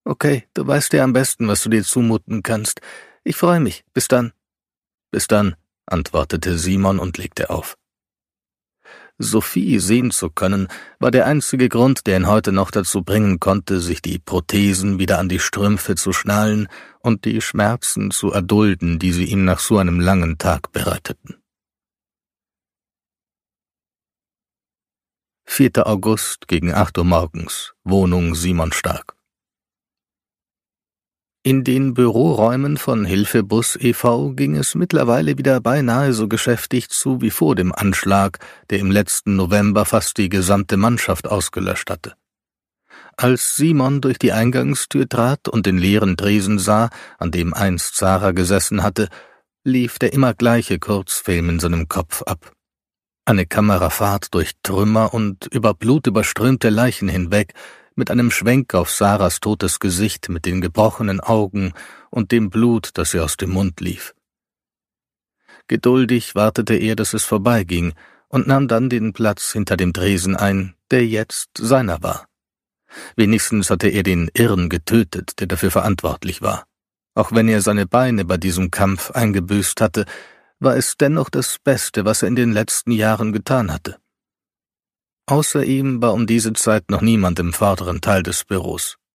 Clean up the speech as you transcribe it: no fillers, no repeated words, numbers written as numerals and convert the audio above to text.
Okay, du weißt ja am besten, was du dir zumuten kannst. Ich freue mich. Bis dann. Bis dann, antwortete Simon und legte auf. Sophie sehen zu können, war der einzige Grund, der ihn heute noch dazu bringen konnte, sich die Prothesen wieder an die Strümpfe zu schnallen und die Schmerzen zu erdulden, die sie ihm nach so einem langen Tag bereiteten. 4. August gegen 8 Uhr morgens, Wohnung Simon Stark. In den Büroräumen von Hilfebus e.V. ging es mittlerweile wieder beinahe so geschäftig zu wie vor dem Anschlag, der im letzten November fast die gesamte Mannschaft ausgelöscht hatte. Als Simon durch die Eingangstür trat und den leeren Tresen sah, an dem einst Sarah gesessen hatte, lief der immer gleiche Kurzfilm in seinem Kopf ab. Eine Kamerafahrt durch Trümmer und über blutüberströmte Leichen hinweg, mit einem Schwenk auf Sarahs totes Gesicht mit den gebrochenen Augen und dem Blut, das ihr aus dem Mund lief. Geduldig wartete er, dass es vorbeiging, und nahm dann den Platz hinter dem Tresen ein, der jetzt seiner war. Wenigstens hatte er den Irren getötet, der dafür verantwortlich war. Auch wenn er seine Beine bei diesem Kampf eingebüßt hatte, war es dennoch das Beste, was er in den letzten Jahren getan hatte. Außer ihm war um diese Zeit noch niemand im vorderen Teil des Büros.